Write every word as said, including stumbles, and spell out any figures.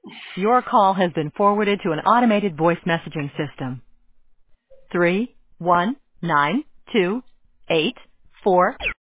Your call has been forwarded to an automated voice messaging system. Three one nine two eight four